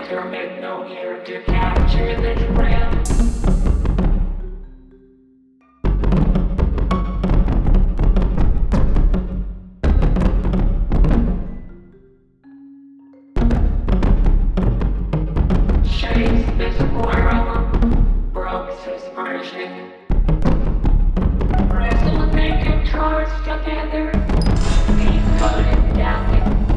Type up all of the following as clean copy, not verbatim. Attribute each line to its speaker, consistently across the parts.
Speaker 1: there make no here to capture the thrill. Chase the squirrel, broke suspension. Wrestle naked cards together, keep cutting down.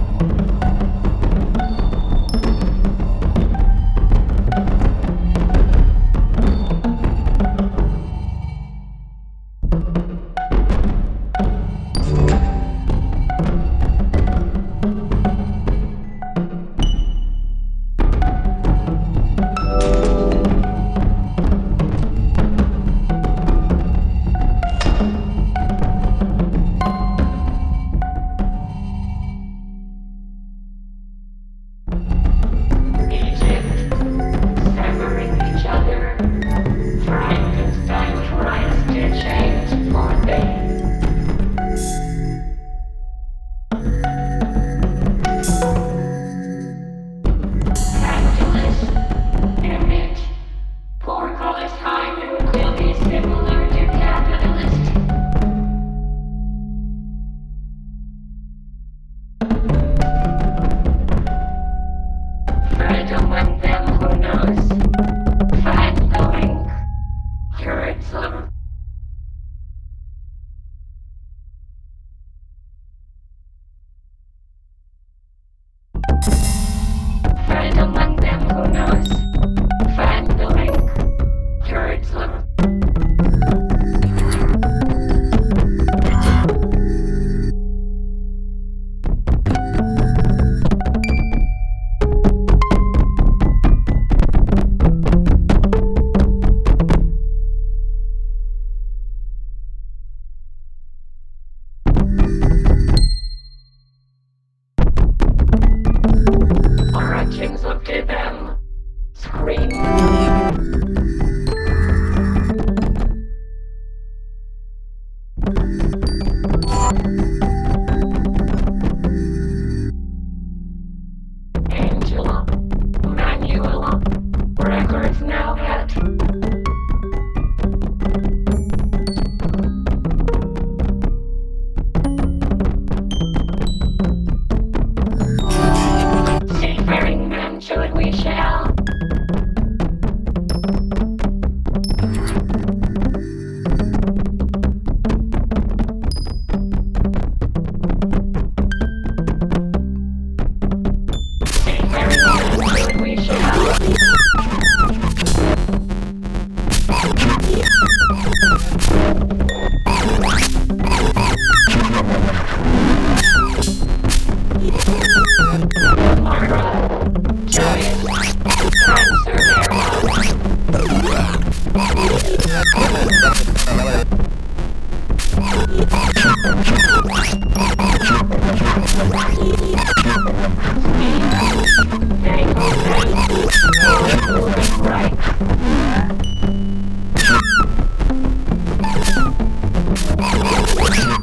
Speaker 1: Among them who knows, find the link, Jerusalem. Find among them who knows, find the link, Jerusalem. Origins looked at them, screamed. Angela, Manuela, records now at. Seafaring men, should we shall.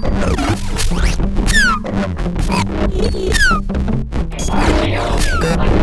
Speaker 1: Right.